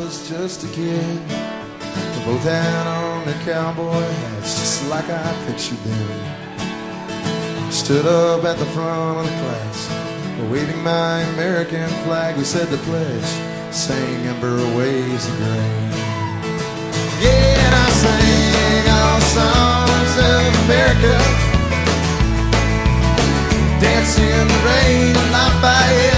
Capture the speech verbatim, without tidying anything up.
was just a kid. We both had on their cowboy hats, just like I pictured them. Stood up at the front of the class, waving my American flag. We said the pledge, sang Ember Waves of Grain. Yeah, and I sang all songs of America, dancing in the rain, Lafayette.